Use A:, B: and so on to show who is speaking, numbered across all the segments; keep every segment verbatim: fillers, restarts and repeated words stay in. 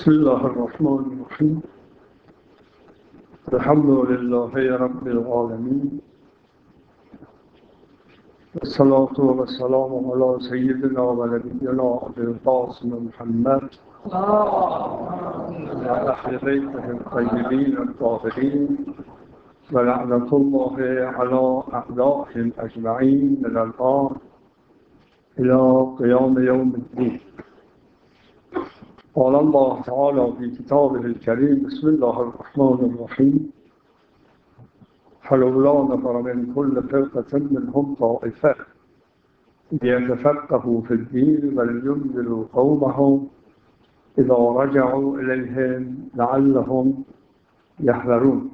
A: بسم الله الرحمن الرحیم. الحمد لله رب العالمین والصلاة والسلام علی سیدنا و نبینا ابی القاسم محمد و اهل بیته الطیبین الطاهرین و لعنة الله علی اعدائهم اجمعین من الآن الی قیام یوم الدین. قال الله تعالى في كتابه الكريم بسم الله الرحمن الرحيم فلولا نفر من كل فرقة منهم طائفة ليتفقهوا في الدين ولينذروا قومهم إذا رجعوا إليهم لعلهم يحذرون.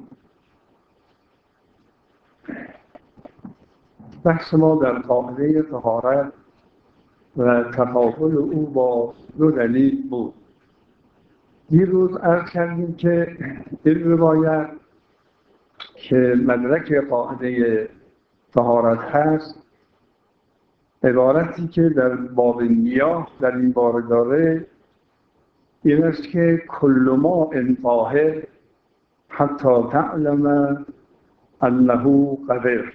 A: بحث ما در قاعده طهارت و تفاضل او با دو دلیل بود. دیروز عرض کردیم که این روایت که مدرک قاعده طهارت هست، عبارتی که در باب میاه در این باره داره این است که کل ماء طاهر حتی تعلم انه قذر.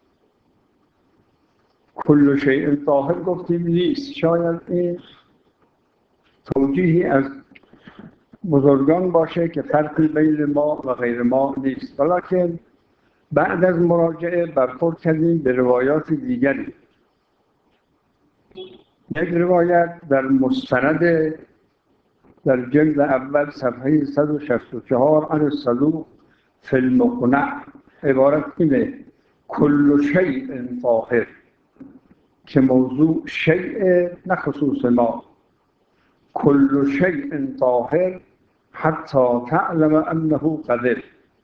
A: کل شیء طاهر گفتیم نیست، شاید این توجیهی از بزرگان باشه که فرقی بین ما و غیر ما نیست، ولیکن بعد از مراجعه برخورد کردیم به روایات دیگری. یک روایت در مستند در جلد اول صفحه صد و شصت و چهار عن الصدوق فی المقنع عبارت اینه: کل شیء طاهر، که موضوع شیء نه خصوص ما. کل شیء طاهر حتی تعلم انه قذر.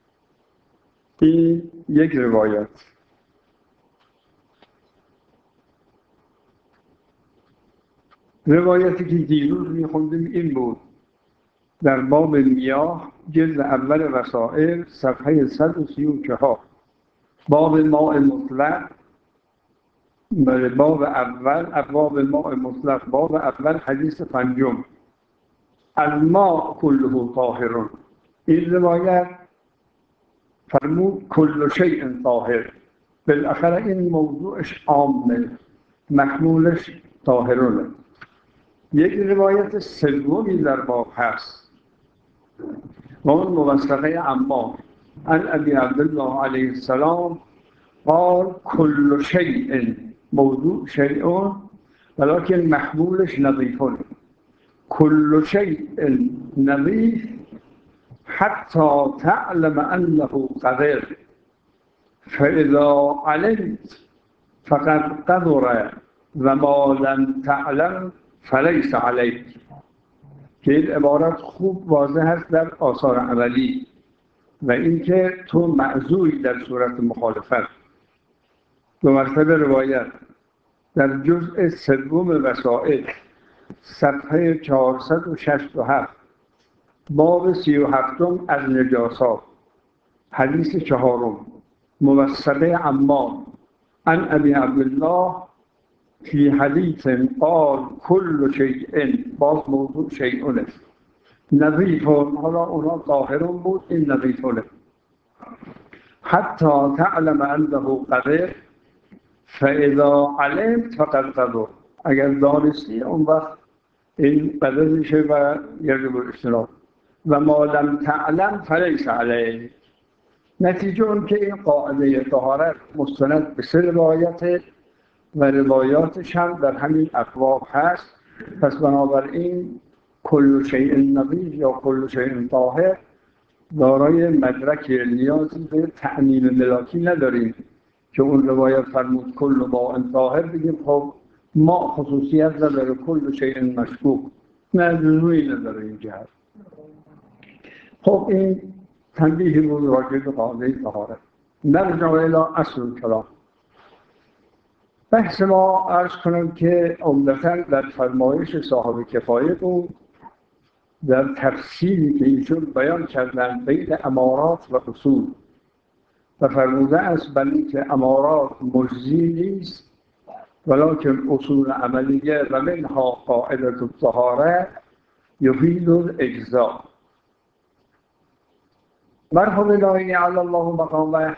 A: این یک روایت. روایتی که دیروز میخوندیم این بود در باب میاه جلد اول رسائل صفحه صد و سی و چهار، باب ماء مطلق. باب اول ابواب ماء مطلق، باب اول حدیث پنجم، الماء كله طاهر. این روایت فرمود کل شیء طاهر، بالاخره این موضوعش عامه، محمولش طاهرونه. یک روایت سومی در باب هست و اون موثقه عمار عن ابی عبدالله علیه السلام قال کل شیء، موضوع شیء ولكن محمولش نظیفونه. کل شیء نظیف حتی تعلم انه قذر فاذا علمت فقد قذر و ما لم تعلم فلیس علیک. که این عبارت خوب واضح است در آثار عملی و اینکه تو معذوری در صورت مخالفت. دو مرتبه روایت در جزء سوم وسائل صفحه چهارصد و شصت و هفت، باب سی و هفتم از نجاسات، حدیث چهارم، موثقه عمار عن ابی عبدالله فی حدیث قال کل شیء، باز موضوع شیء نظیفون، حالا اونا طاهرون بود، این نظیفونه. حتی تعلم انه قذر فاذا علمت فقد قذر، اگر دانستی اون وقت این قذر میشه و یجب اجتناب. و ما لم تعلم فلیس علیک. نتیجه اون که این قاعده طهارت مستند به سه روایت و روایاتش هم در همین ابواب هست. پس بنابراین کل شیء نظیف یا کل شیء طاهر دارای مدرک نیازی به تعمیم ملاکی نداریم که اون روایت فرمود کل ماء طاهر بگیم خب ما خصوصیت نداره، کل شیء مشکوک، نه لزومی نداره این جهت. خب این تنبیه بود راجع به قاعده طهارت. نرجع الی اصل کلام. بحث ما عرض کنم که عمدتاً در فرمایش صاحب کفایه بود، در تفصیلی که ایشون بیان کردن بین امارات و اصول و فرموده است بل اینکه امارات مجزی نیست ولکن اصول عملیه و منها قاعده الطهاره یفید الاجزاء. مرحوم ناینی علی الله مقامه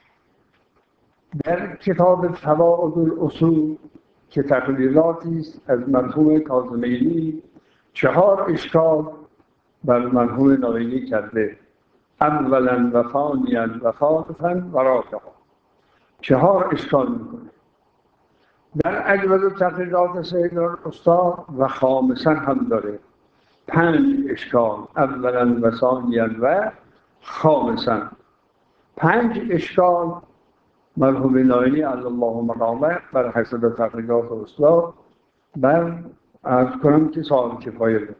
A: در کتاب فوائد الاصول که تقریراتی است از مرحوم کاظمیلی چهار اشکال بر مرحوم ناینی کرده. اولا و ثانیا و ثالثا و رابعا. چهار اشکال میکنه در اجوز تقریرات سید استاد و خامسا هم داره پنج اشکال. اولا و ثانیا و خامسا پنج اشکال مرحوم ناینی علی الله مقامه بر حسب تقریرات استاد بر از کنم که صاحب کفایه بود.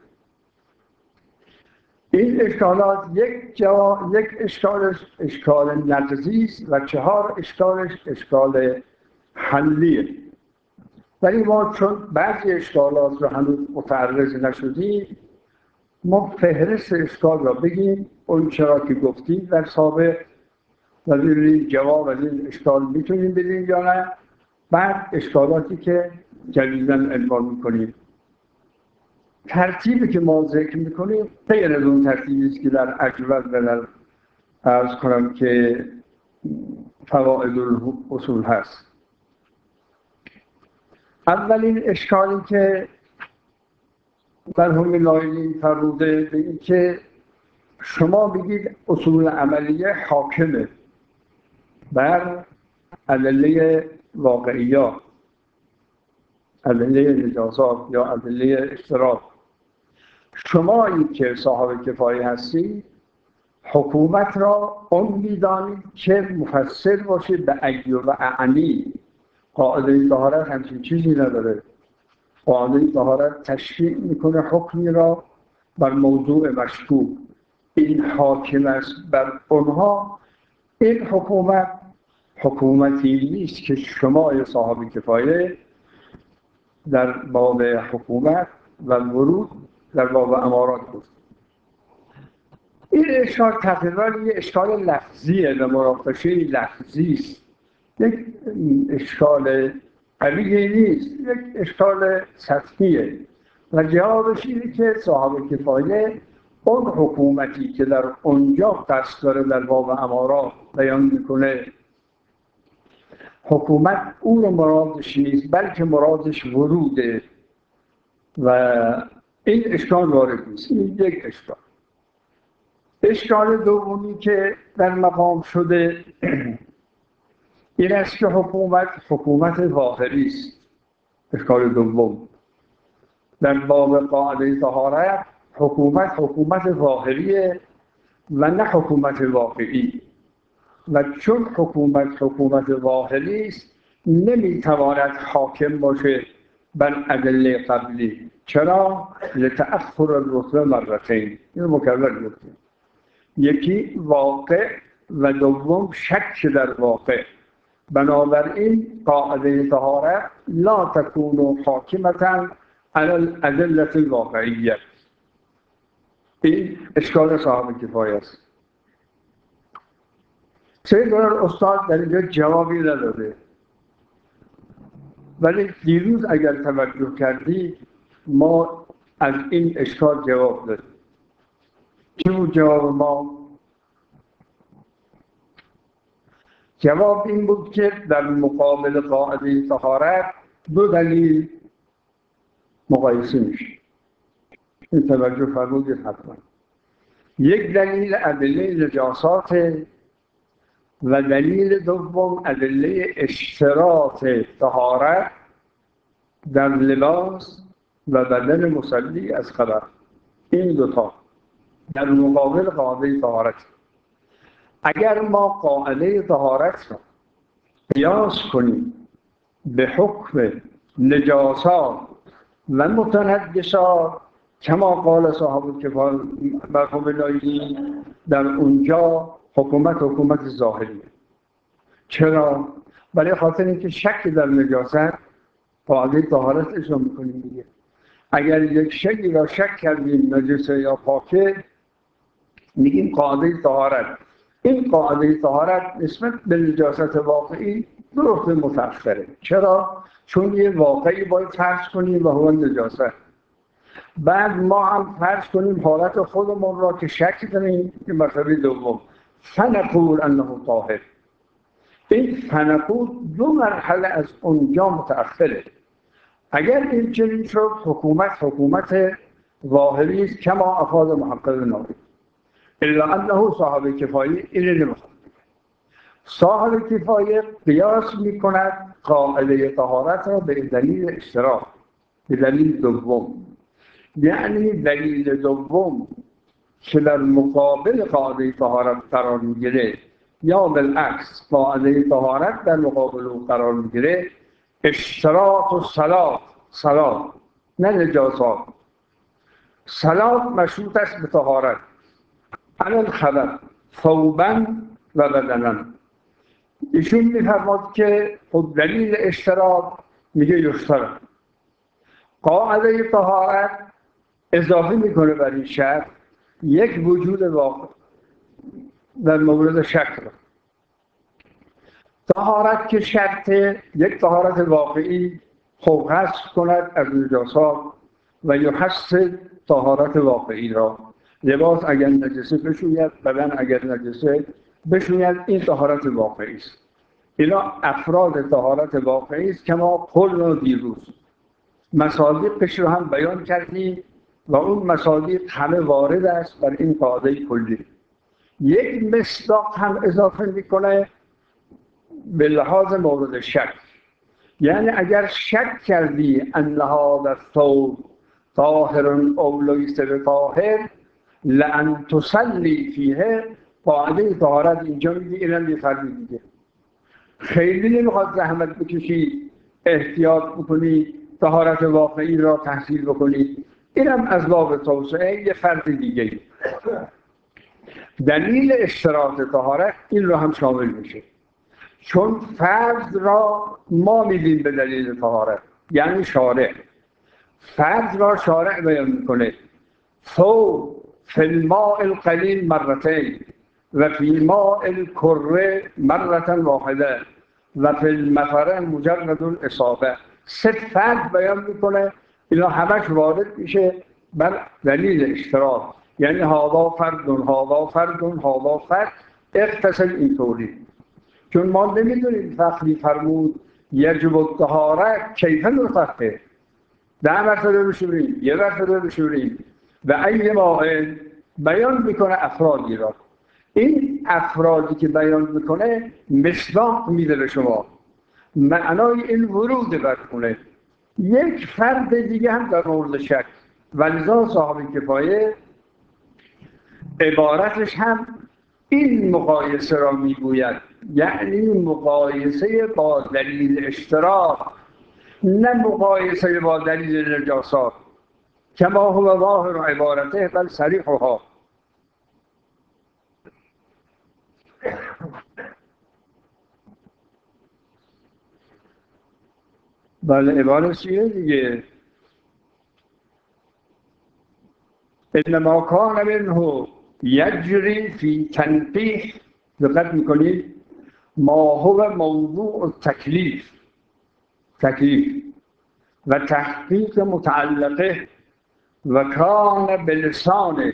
A: این اشکالات یک جواب یک اشکالش اشکال نقضی است و چهار اشکالش اشکال حلیه. ولی ما چون بعضی اشکالات رو هنوز متعرض نشدیم ما فهرست اشکال را بگیم اون چرا که گفتیم در سابق و ببینیم جواب از این اشکال میتونیم بدیم یا نه. بعد اشکالاتی که جدیداً عنوان میکنیم. ترتیبی که ما ذکر میکنیم غیر از اون ترتیبی است که در اجوز و در عرض کنم که فوائد الاصول هست. اولین اشکالی که مرحوم ناینی فرموده به این که شما بگید اصول عملیه حاکمه بر ادله واقعیات، ادله نجاسات یا ادله اشتراک. شما این که صاحب کفایه هستی حکومت را اون میدانید که مفسر باشه به اگی و اعنی. قاعده طهارت همچین چیزی نداره. قاعده طهارت تشریع میکنه حکمی را بر موضوع مشکوک. این حاکم است بر اونها. این حکومت حکومتی نیست که شما صاحب کفایه در باب حکومت و ورود در باب امارات بود. این اشکال تقریبا یه اشکال لفظیه و مناقشه لفظی است. یک اشکال قوی نیست، یک اشکال سطحیه و جوابش اینه که صاحب کفایه اون حکومتی که در اونجا قصد داره در باب امارات بیان میکنه حکومت اون رو مرادش نیست بلکه مرادش وروده و این اشکال وارد نیست. این یک اشکال. اشکال دومی که در مقام شده این است که حکومت حکومت ظاهری است. اشکال دوم در باب قاعده طهارت حکومت حکومت ظاهریه و نه حکومت واقعی و چون حکومت حکومت ظاهری است نمیتواند حاکم باشه بر ادله قبلی. چرا؟ لتأخر الرتبه مرتين. این مکرر گفتیم. یکی واقع و دوم شک در واقع. بنابراین قاعده طهارت لا تكون حاکمة على الأدلة الواقعیه. این اشکال صاحب کفایه است. سید استاد در اینجا جوابی نداده ولی دیروز اگر توجه کردی ما از این اشکال جواب دادیم. چی بود جواب ما؟ جواب این بود که در مقابل قاعده طهارت دو دلیل مقایسه میشه. این توجه فرمودید حتما. یک دلیل ادله نجاسات و دلیل دوم ادله اشتراط طهارت در لباس و بدن مصلی از خبر. این دوتا در مقابل قاعده طهارت. اگر ما قاعده طهارت را قیاس کنیم به حکم نجاسات و متنجسات کما قال صاحب کفایه مرحوم ناینی در اونجا حکومت حکومت ظاهریه. چرا؟ برای خاطر اینکه شک در نجاست قاعده طهارت اجرا میکنیم دیگه. اگر یک شکی را شک کردیم نجسه یا پاکه میگیم قاعده طهارت. این قاعده طهارت نسبت به نجاست واقعی درست متأخره. چرا؟ چون یه واقعی باید فرض کنیم و هو نجاست. بعد ما هم فرض کنیم حالت خودمون را که شک داریم این مرتبه دوم فنقول انه طاهر. این فنقول دو مرحله از اونجا متأخره. اگر این چنین شد حکومت حکومت ظاهری است کما افاض محقق ناظر، الا انه صاحب کفایه اینه نمیخواد. صاحب کفایه قیاس میکند قاعده طهارت را به دلیل اشتراک، به دلیل دوم، یعنی دلیل دوم که در مقابل قاعده طهارت قرار میگیره یا بالعکس قاعده طهارت در مقابل او قرار میگیره اشتراط و صلات، صلات نه نجاسات. صلات مشروط است به طهارت علی الخبر ثوبا و بدنا. ایشون میفرماد که خود دلیل اشتراط میگه یشترط، قاعده طهارت اضافه میکنه بر این شرط یک وجود واقع در مورد شک را. طهارت که شرط یک طهارت واقعی خوب حس کند از نجاسات و یحسن طهارت واقعی را. لباس اگر نجسه بشوید، بدن اگر نجسه بشوید، این طهارت واقعی است. اینا افراد طهارت واقعی است که ما قلنا دیروز مصادیقش رو هم بیان کردیم و اون مصادیق همه وارد است بر این قاعده کلی. یک مصداق هم اضافه میکنه به لحاظ مورد شک، یعنی اگر شک کردی ان هذا الثوب طاهر او لیس بطاهر لان تصلی فیه، قاعده طهارت اینجا میگه اینم یه فرقی دیگه. خیلی نمیخواد زحمت بکشی احتیاط بکنی طهارت واقعی را تحصیل بکنی، اینم از باب توسعه یه فرق دیگه. دلیل اشتراط طهارت این رو هم شامل میشه، چون فرض را ما میدیم به دلیل طهارت، یعنی شارع فرض را شارع بیان میکنه ثوب فی الماء القلیل مرتين و فی الماء الکره مرة واحده و فی المطر مجرد الاصابه. سه فرض بیان میکنه، اینا همش وارد میشه بر دلیل اشتراط، یعنی هذا فرد هذا فرد هذا فرد اغتسل اینطوری. چون ما نمیدونیم فقری فرمود یجب الطهاره کیف نطهر، ده مرتبه بشوریم، یه مرتبه بشوریم و ای ماء بیان میکنه افرادی را. این افرادی که بیان میکنه مصداق میده به شما، معنای این ورود برکنه. یک فرد دیگه هم در مورد شک، ولذا صاحب کفایه عبارتش هم این مقایسه را میگوید، یعنی مقایسه با دلیل اشتراک، نه مقایسه با دلیل نجاسات کما هو ظاهر عبارته بل صریحها. بله عبارت چیه دیگه؟ انما کان منه یجری فی تنقیح، دقت میکنید، ما هو موضوع تکلیف، تکلیف و تحقیق متعلقه و کان بلسان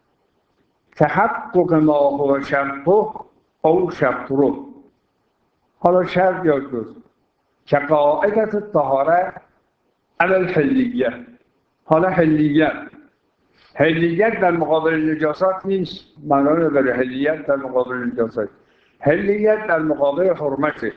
A: تحقق ما هو شرطه او شطره. حالا شرط یا جز که قاعدت طهاره علی الحلیه. حالا حلیت، حلیت در مقابل نجاسات نیست، معنی نداره حلیت در مقابل نجاسات، حلیت در مقابل حرمته.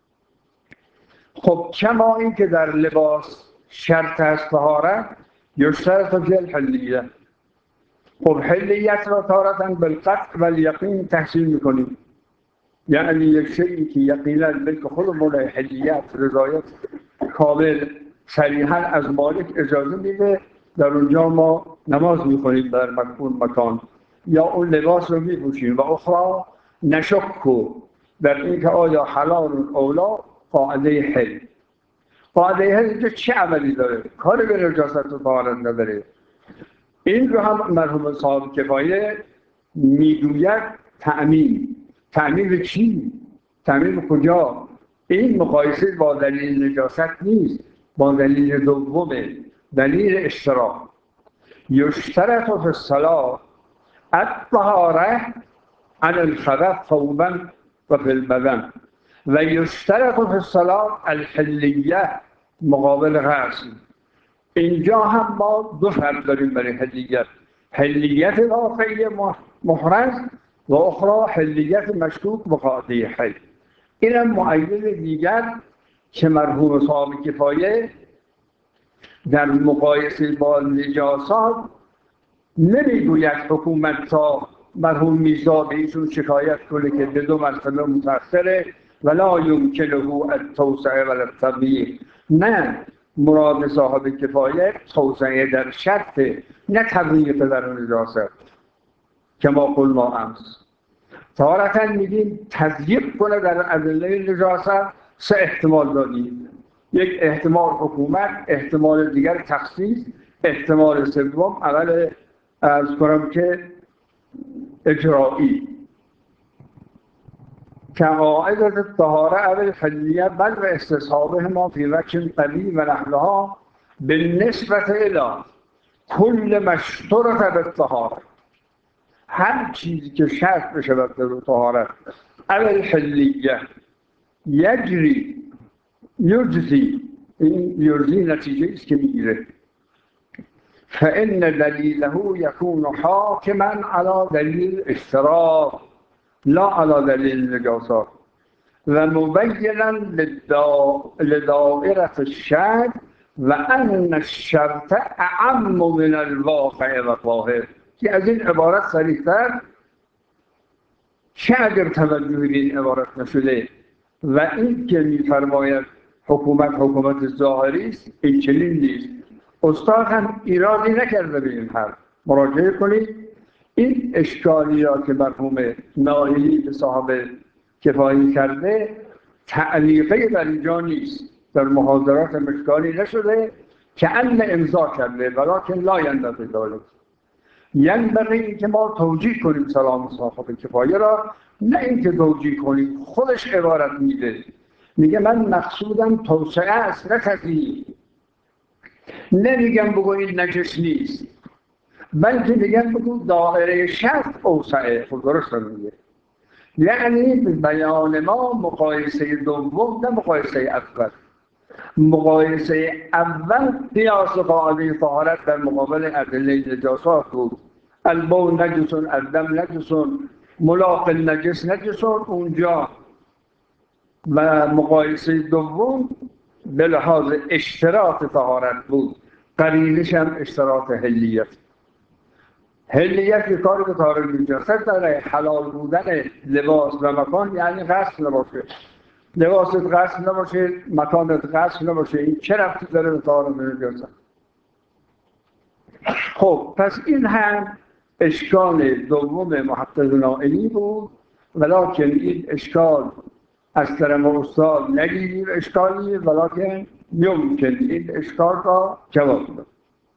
A: خب کما این که در لباس شرط است طهارت یشترط فی الحلیه. خب حلیت را تارتا بالقطع و الیقین تحصیل میکنیم، یعنی یک شیئی که یقینا بلکه خودمون حلیت رضایت کامل صریحا از مالک اجازه میده در اونجا ما نماز میخونیم در مکان مکان یا اون لباس رو میپوشیم و اخرى نشکو در اینکه آیا حلال اولا قاعده حل. قاعده حل اینجا چه عملی داره؟ کاری به نجاست و طهارت نداره. این رو هم مرحوم صاحب کفایه میگوید تعمیم. تعمیم چی؟ تعمیم کجا؟ این مقایسه با دلیل نجاست نیست، با دلیل دومه، دلیل اشتراک. یشترط فی الصلاة الطهارة عن الخبث ثوبا و فی البدن و یشترط فی الصلاة الحلیه مقابل غسل. اینجا هم ما دو فرق داریم برای حلیت: حلیت واقعی محرز و اخرى حلیت مشکوک بقاعده حی. این هم معید دیگر که مرحوم صاحب کفایه در مقایسه با نجاسات نمیگوید حکومت تا مرحوم میرزا به ایشون شکایت کنه که به دو مرتبه متأثره ولا یمکنه التوسعه ولا التضییق. نه، مراد صاحب کفایه توسعه در شرط، نه تضییق در نجاست. که ما قلنا امس تارتا میگیم تضییق کنه در ادله نجاست. سه احتمال داریم: یک احتمال حکومت، احتمال دیگر تخصیص، احتمال سوم اول از کنم که اجرایی. که قاعدت الطهاره اول حلیه بل و استصحابه ما فی وجه قوی و نحلها بالنسبت الی کل مشترط بالطهاره. هر چیزی که شرط بشه در طهارت اول حلیه یجری یجزی، این یجزی نتیجه است که میگیره. فإن دلیله یکون حاکما علی دلیل اشتراک لا علی دلیل نجاسات و مبینا لدائرة الشرع و ان الشرط اعم من الواقع و الظاهر. که از این عبارت صریح‌تر چه اگر توجه به این عبارت نشده و این که می‌فرماید حکومت حکومت ظاهری است، این چنین نیست. استاد هم ایرادی نکرده به این حرف. مراجعه کنید. این اشکالیات که مرحوم نائلی به صاحب کفایی کرده تعلیقه در اینجا نیست، در محاضرات اشکالی نشده که ان امضا کرده ولکن لا ینبغی ذلک. ینبغی که ما توجیه کنیم سلام صاحب کفایه را، نه اینکه توجیه کنیم. خودش عبارت میده، میگه من مقصودم توسعه است نه تضییق. نمیگم بگو این نجس نیست، بلکه میگم بگو دائره شرط اوسعه. خود درست میگه. یعنی بیان ما مقایسه دوم نه مقایسه اول. مقایسه اول قیاس قاعده طهارت در مقابل ادله نجاسات بود. البول نجسون، الدم نجسون، ملاق نجس نجسون اونجا. و مقایسه دوم به لحاظ اشتراط طهارت بود. قرینش هم اشتراط حلیت. حلیت که کار به طهارت نجاست داره. حلال بودن لباس و مکان یعنی غسل نباشه. لباست غسل نباشه، مکانت غسل نباشه، این چه ربطی داره به طهارت نجاست؟ خب پس این هم اشکال دوم محقق نائلی بود، ولکن این اشکال از طرف استاد نگیریم اشکالی، ولکن یمکن این اشکال را جواب داد.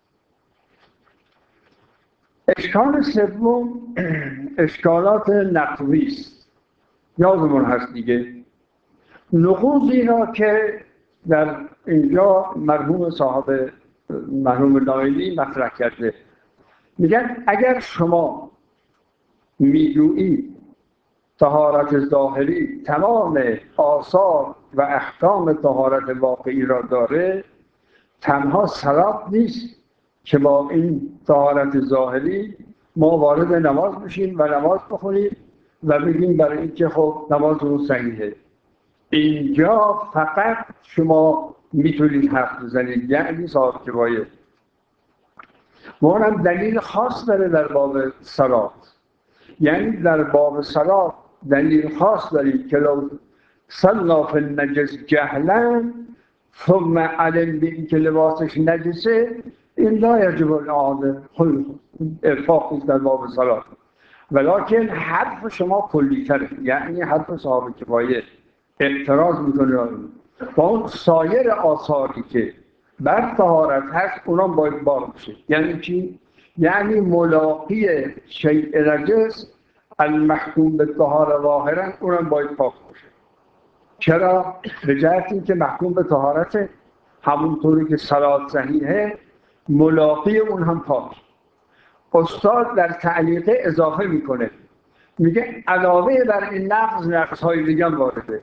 A: اشکال سوم اشکالات نقضی است. یادمون هست دیگه نقوضی را که در اینجا مرحوم صاحب مرحوم نائلی مطرح کرده. میگن اگر شما میگویی طهارت ظاهری تمام آثار و احکام طهارت واقعی را داره، تنها صلات نیست که با این طهارت ظاهری ما وارد نماز بشیم و نماز بخونیم و بگیم برای اینکه خب نماز رو صحیحه. اینجا فقط شما میتونید حرف بزنید، یعنی صاحب کفایه. و اونم دلیل خاص داره در باب صلات. یعنی در باب صلات دلیل خاص دارید که لو صلا فی النجس جهلا ثم علم به این که لباسش نجسه، این لا یجب الاعاده. خود ارفاق در باب صلات. ولکن حرف شما کلی‌تره، یعنی حرف صاحب کفایه اعتراض میکنه با اون سایر آثاری که بر طهارت هست اونام باید بار بشه. یعنی چی؟ یعنی ملاقی شیء نجس المحکوم به طهاره ظاهرا اونم باید پاک باشه. چرا؟ به جهت این که محکوم به طهارت همونطوری که صلات صحیحه ملاقی اون هم پاک. استاد در تعلیق اضافه میکنه، میگه علاوه بر این نقض نقض‌های دیگه هم وارده.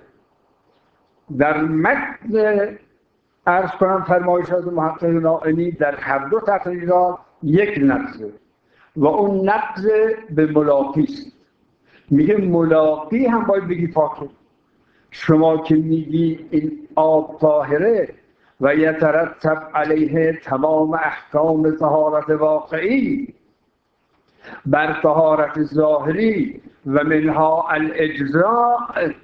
A: در متن عرض کنم فرمایشات محقق ناعنی در هر دو تقریرات یک نقضه و اون نقض به ملاقی است. میگه ملاقی هم باید بگی پاکه. شما که میگی این آب طاهره و یترتب علیه تمام احکام طهارت واقعی بر طهارت ظاهری و منها الاجزاء،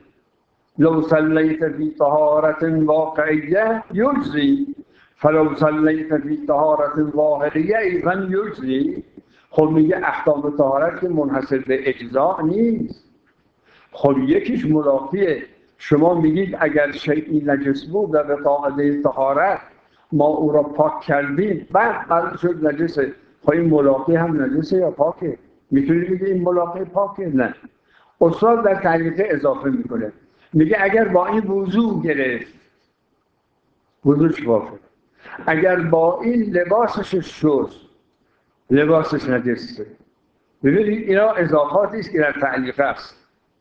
A: لو صلیت فی طهارت واقعیه یجزی فلو صلیت فی طهارت ظاهریه ایضا یجزی. خب میگه احکام طهارت که منحصر به اجزاء نیست، خب یکیش ملاقیه. شما میگید اگر شیئی نجس بود و به قاعده طهارت ما او را پاک کردیم بعد معلوم شد نجسه، خب این ملاقی هم نجسه یا پاکه؟ میتونی بگی این ملاقی پاکه؟ نه. استاد در تعلیق اضافه میکنه، میگه اگر با این وضو گرفت وضوش وافه، اگر با این لباسش شست لباسش نجسه. ببینید اینا اضافاتی است که در تعلیق است.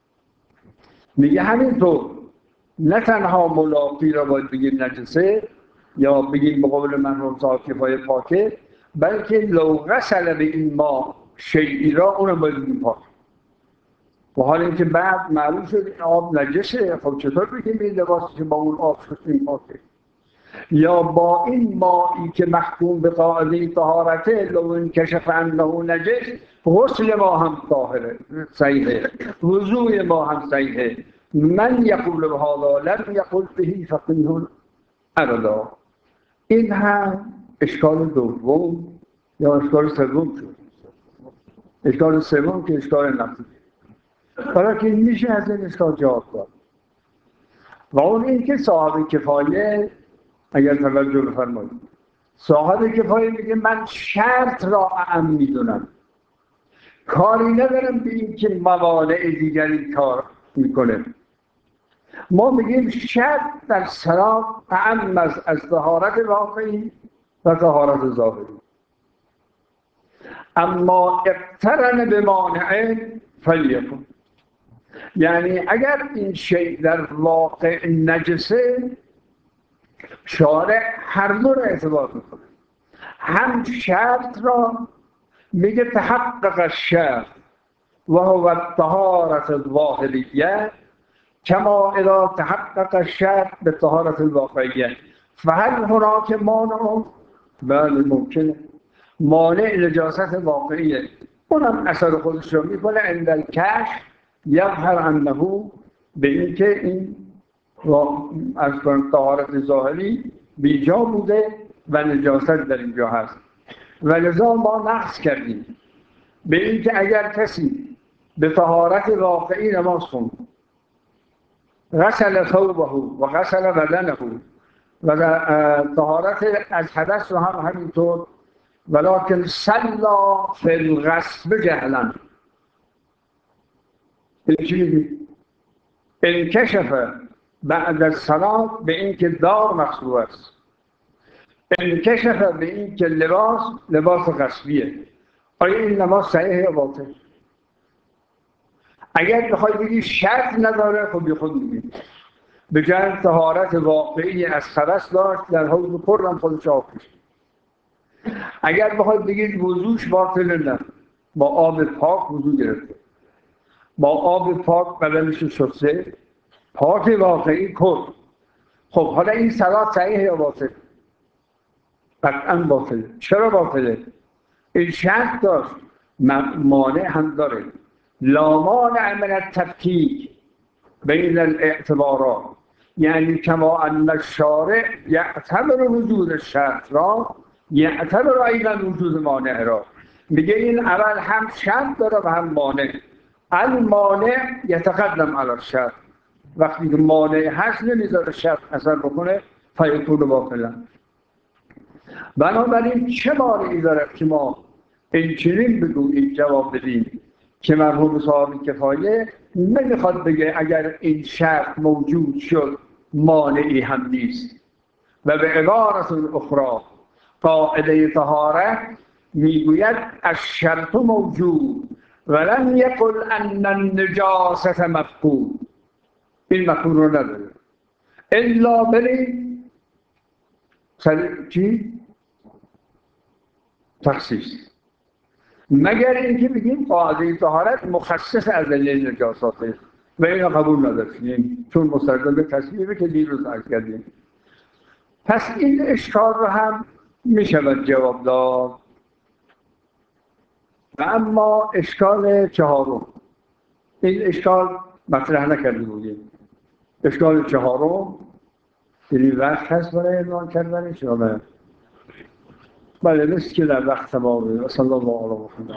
A: میگه همینطور نه تنها ملاقی را باید بگیم نجسه یا بگیم به قول مرحوم صاحب کفایه پاکه، بلکه لو غسل به این ما شیئی را اونم باید بگیم پاک. و حال اینکه بعد معلوم شد این آب نجسه، خب چطور بگیم این لباسی که با اون آب شد این پاکه؟ یا با این مایی که محکوم به قاعده طهارته لو انکشف انه نجس غسل ما هم طاهره صحیحه، وضوء ما هم صحیحه. من یقول بهذا لم یقل به فقیه ابدا. این هم اشکال دوم یا اشکال سوم شد. اشکال سوم که اشکال نقضی، برای که میشه از این اشکال جواب داد. و اون این که صاحب کفایه اگر توجه بفرمایید، صاحب کفایه میگه من شرط را اعم میدونم، کاری ندارم به این که موانع دیگری کار میکنه. ما میگیم شرط در صلاح اعم از از طهارت واقعی و طهارت ظاهری، اما اقترن به مانع فلیکن. یعنی اگر این شیء در واقع نجسه، شارع هر دو را اعتبار میکنه، هم شرط را میگه تحقق الشرط و هو الطهارت الظاهریه کما اذا تحقق الشرط به طهارت الواقعیه فهل هناک مانع؟ بله ممکنه. مانع نجاست واقعیه، اونم اثر خودش رو میکنه عند الکشف یظهر انه به اینکه این از طهارت ظاهری بیجا بوده و نجاست در اینجا هست. و لذا ما نقص کردیم به اینکه اگر کسی به طهارت واقعی نماز خوند، غسل ثوبه و غسل بدنه و طهارت از حدث رو هم همینطور، ولکن صلا فی الغسل جهلا، این چی میگی؟ انکشف بعد الصلاة به این که دار مخصوص است، انکشف به این که لباس لباس غسلیه. آیا این نماز صحیح یا باطل؟ اگر بخوای بگی شرط نداره، خب بی خود میگی به جای طهارت واقعی از خبث داشت در حوض پرم خودش آب کشید. اگر بخوای بگید وضوش باطل، نه، با آب پاک وضو گرفته، با آب پاک بدنش شسته، پاک واقعی کرد. خب حالا این صلات صحیح یا باطل؟ قطعا باطله. چرا باطله؟ این شرط داشت، مانع هم داره. لا مانع من التفکیک بین الاعتبارات، یعنی کما ان الشارع یعتبر وجود الشرط را یعتبر ایضا وجود مانع را. میگه این اول هم شرط داره و هم مانع. المانع یتقدم علی الشرط، وقتی که مانع هست نمیذاره شرط اثر بکنه فیکون باطلا. بنابراین چه مانعی داره که ما این چنین بگوییم جواب بدیم که مرحوم صاحب کفایه نمیخواد بگه اگر این شرط موجود شد مانعی هم نیست. و به عبارت اخرى قاعده طهارت میگوید الشرط موجود ولم یقل ان النجاسة مفقود. این مفهوم رو نداره الا برید سر چی؟ تخصیص، مگر اینکه بگیم قاعده طهارت مخصص از دلیل نجاساته و این قبول نداشتیم چون مستند به تصویری که دیروز عرض کردیم. پس این اشکال رو هم می شود جواب داد. و اما اشکال چهارم، این اشکال مطرح نکرده بودیم. اشکال چهارم یعنی وقت هست برای عنوان کردنش یا نه؟ بله مثل که در وقت تمامه. صلی الله علیه و سلم.